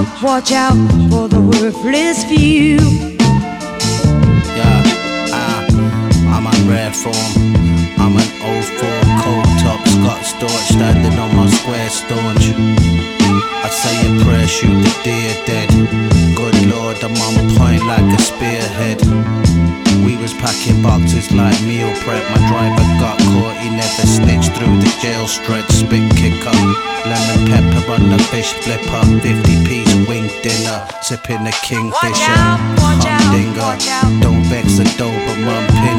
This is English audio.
watch out for the worthless few. Yeah, I'm on rare form. I'm an old four cold top Scott Storch standing on my square staunch. I say a prayer, shoot the deer dead. Good Lord, I'm on point like a spearhead. We was packing boxes like meal prep. My driver got caught, he never snitched through the jail stretch. Spit kicker, lemon pepper on the fish flipper. 50-piece wing dinner, sipping a kingfisher. Humdinger, don't vex the dope, but mum pin